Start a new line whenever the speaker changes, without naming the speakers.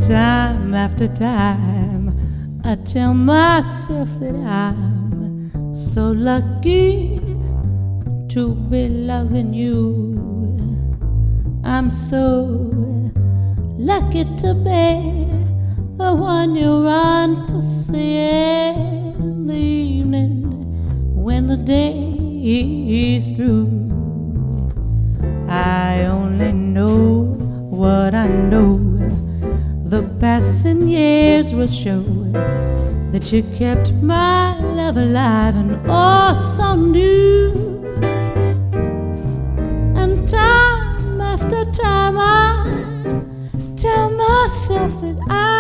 Time after time, I tell myself that I'm so lucky to be loving you. I'm so lucky to be the one you run to see in the evening when the day is through. I only know what I know. The passing years will show that you kept my love alive and oh so new. And time after time I tell myself that I